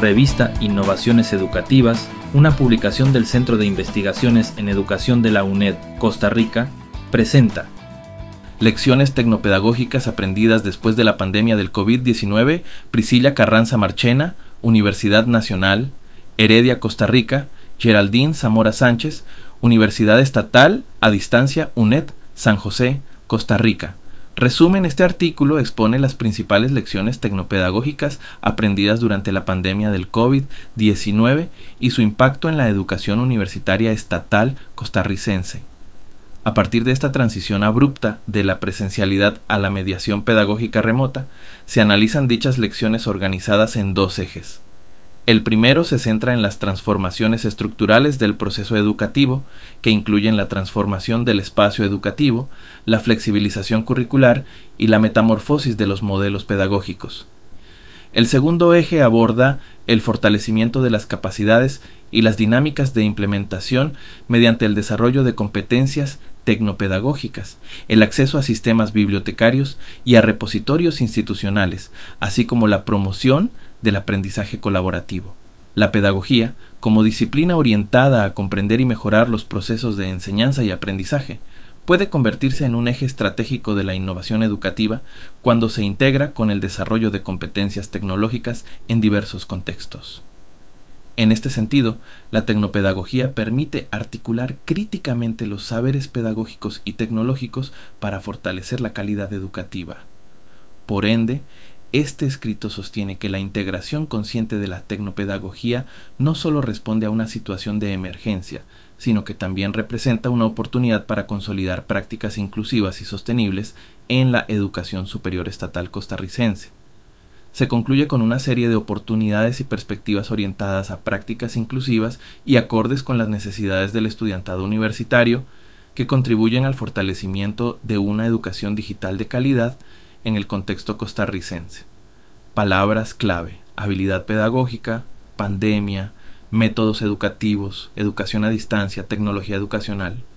revista Innovaciones Educativas, una publicación del Centro de Investigaciones en Educación de la UNED, Costa Rica, presenta Lecciones tecnopedagógicas aprendidas después de la pandemia del COVID-19, Priscilla Carranza Marchena, Universidad Nacional, Heredia, Costa Rica, Geraldine Zamora Sánchez, Universidad Estatal a Distancia UNED, San José, Costa Rica. Resumen: este artículo expone las principales lecciones tecnopedagógicas aprendidas durante la pandemia del COVID-19 y su impacto en la educación universitaria estatal costarricense. A partir de esta transición abrupta de la presencialidad a la mediación pedagógica remota, se analizan dichas lecciones organizadas en dos ejes. El primero se centra en las transformaciones estructurales del proceso educativo, que incluyen la transformación del espacio educativo, la flexibilización curricular y la metamorfosis de los modelos pedagógicos. El segundo eje aborda el fortalecimiento de las capacidades y las dinámicas de implementación mediante el desarrollo de competencias tecnopedagógicas, el acceso a sistemas bibliotecarios y a repositorios institucionales, así como la promoción del aprendizaje colaborativo. La pedagogía, como disciplina orientada a comprender y mejorar los procesos de enseñanza y aprendizaje, puede convertirse en un eje estratégico de la innovación educativa cuando se integra con el desarrollo de competencias tecnológicas en diversos contextos. En este sentido, la tecnopedagogía permite articular críticamente los saberes pedagógicos y tecnológicos para fortalecer la calidad educativa. Por ende, este escrito sostiene que la integración consciente de la tecnopedagogía no solo responde a una situación de emergencia, sino que también representa una oportunidad para consolidar prácticas inclusivas y sostenibles en la educación superior estatal costarricense. Se concluye con una serie de oportunidades y perspectivas orientadas a prácticas inclusivas y acordes con las necesidades del estudiantado universitario, que contribuyen al fortalecimiento de una educación digital de calidad en el contexto costarricense. Palabras clave: habilidad pedagógica, pandemia, métodos educativos, educación a distancia, tecnología educacional.